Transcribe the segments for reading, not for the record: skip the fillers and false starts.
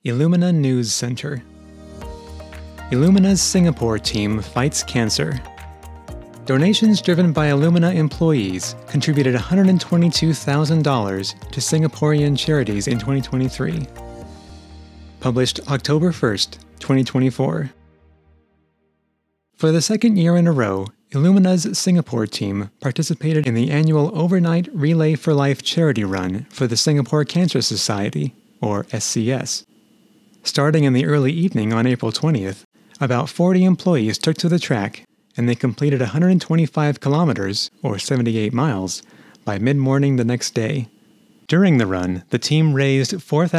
Illumina News Center. Illumina's Singapore team fights cancer. Donations driven by Illumina employees contributed $122,000 to Singaporean charities in 2023. Published October 1st, 2024. For the second year in a row, Illumina's Singapore team participated in the annual Overnight Relay for Life charity run for the Singapore Cancer Society, or SCS. Starting in the early evening on April 20th, about 40 employees took to the track, and they completed 125 kilometers, or 78 miles, by mid-morning the next day. During the run, the team raised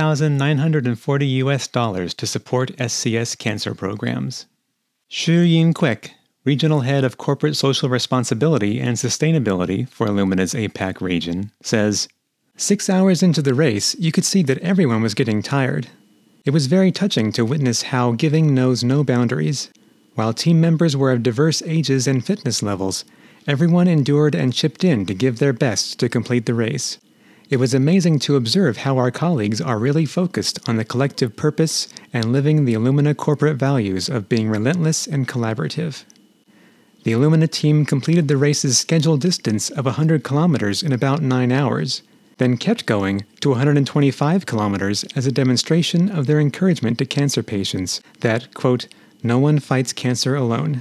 $4,940 to support SCS cancer programs. Xu Yin Kwek, Regional Head of Corporate Social Responsibility and Sustainability for Illumina's APAC region, says, 6 hours into the race, you could see that everyone was getting tired. It was very touching to witness how giving knows no boundaries. While team members were of diverse ages and fitness levels, everyone endured and chipped in to give their best to complete the race. It was amazing to observe how our colleagues are really focused on the collective purpose and living the Illumina corporate values of being relentless and collaborative. The Illumina team completed the race's scheduled distance of 100 kilometers in about 9 hours, then kept going to 125 kilometers as a demonstration of their encouragement to cancer patients that, quote, no one fights cancer alone.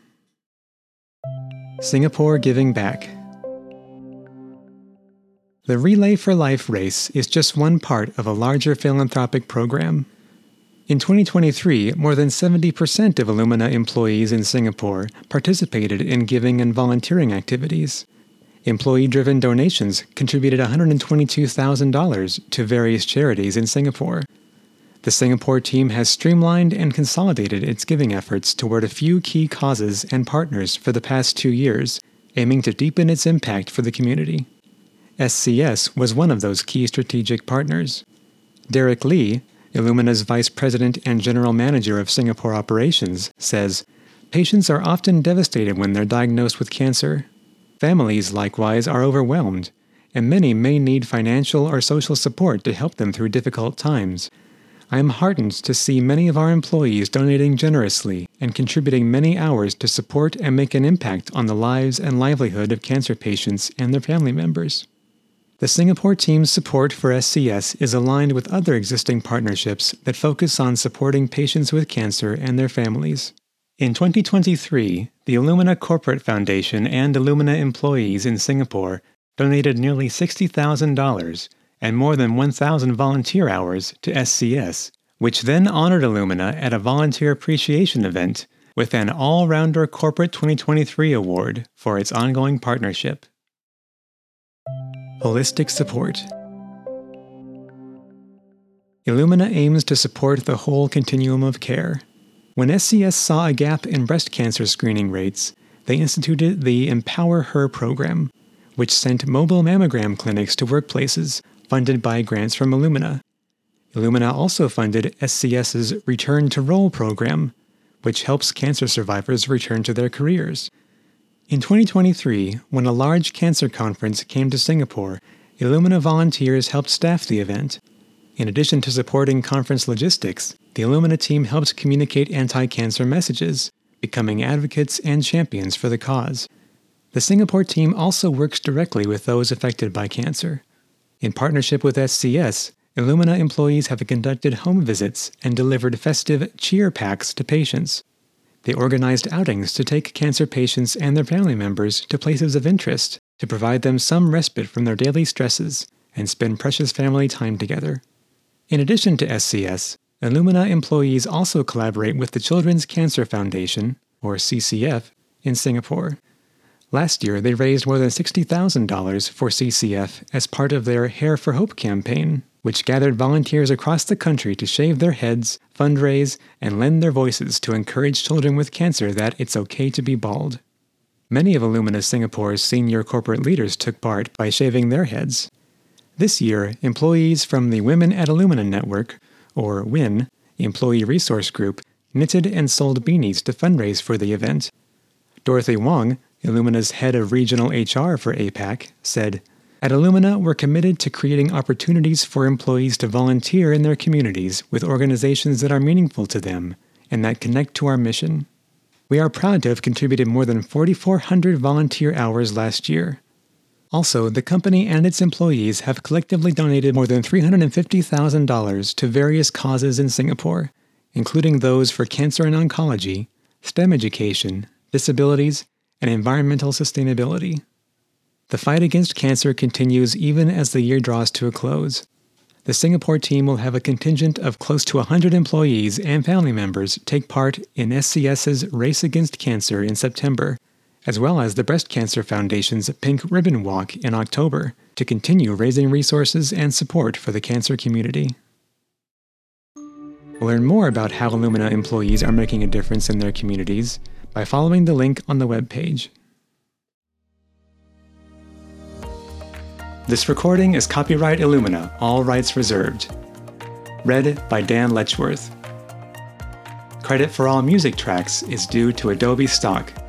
Singapore Giving Back. The Relay for Life race is just one part of a larger philanthropic program. In 2023, more than 70% of Illumina employees in Singapore participated in giving and volunteering activities. Employee-driven donations contributed $122,000 to various charities in Singapore. The Singapore team has streamlined and consolidated its giving efforts toward a few key causes and partners for the past 2 years, aiming to deepen its impact for the community. SCS was one of those key strategic partners. Derek Lee, Illumina's Vice President and General Manager of Singapore Operations, says, patients are often devastated when they're diagnosed with cancer. Families, likewise, are overwhelmed, and many may need financial or social support to help them through difficult times. I am heartened to see many of our employees donating generously and contributing many hours to support and make an impact on the lives and livelihood of cancer patients and their family members. The Singapore team's support for SCS is aligned with other existing partnerships that focus on supporting patients with cancer and their families. In 2023, the Illumina Corporate Foundation and Illumina employees in Singapore donated nearly $60,000 and more than 1,000 volunteer hours to SCS, which then honored Illumina at a volunteer appreciation event with an All-Rounder Corporate 2023 award for its ongoing partnership. Holistic support. Illumina aims to support the whole continuum of care. When SCS saw a gap in breast cancer screening rates, they instituted the Empower Her program, which sent mobile mammogram clinics to workplaces funded by grants from Illumina. Illumina also funded SCS's Return to Role program, which helps cancer survivors return to their careers. In 2023, when a large cancer conference came to Singapore, Illumina volunteers helped staff the event. In addition to supporting conference logistics, the Illumina team helped communicate anti-cancer messages, becoming advocates and champions for the cause. The Singapore team also works directly with those affected by cancer. In partnership with SCS, Illumina employees have conducted home visits and delivered festive cheer packs to patients. They organized outings to take cancer patients and their family members to places of interest to provide them some respite from their daily stresses and spend precious family time together. In addition to SCS, Illumina employees also collaborate with the Children's Cancer Foundation, or CCF, in Singapore. Last year, they raised more than $60,000 for CCF as part of their Hair for Hope campaign, which gathered volunteers across the country to shave their heads, fundraise, and lend their voices to encourage children with cancer that it's okay to be bald. Many of Illumina Singapore's senior corporate leaders took part by shaving their heads. This year, employees from the Women at Illumina Network, or WIN, employee resource group, knitted and sold beanies to fundraise for the event. Dorothy Wong, Illumina's head of regional HR for APAC, said, At Illumina, we're committed to creating opportunities for employees to volunteer in their communities with organizations that are meaningful to them and that connect to our mission. We are proud to have contributed more than 4,400 volunteer hours last year. Also, the company and its employees have collectively donated more than $350,000 to various causes in Singapore, including those for cancer and oncology, STEM education, disabilities, and environmental sustainability. The fight against cancer continues even as the year draws to a close. The Singapore team will have a contingent of close to 100 employees and family members take part in SCS's Race Against Cancer in September, as well as the Breast Cancer Foundation's Pink Ribbon Walk in October, to continue raising resources and support for the cancer community. Learn more about how Illumina employees are making a difference in their communities by following the link on the webpage. This recording is copyright Illumina, all rights reserved. Read by Dan Letchworth. Credit for all music tracks is due to Adobe Stock.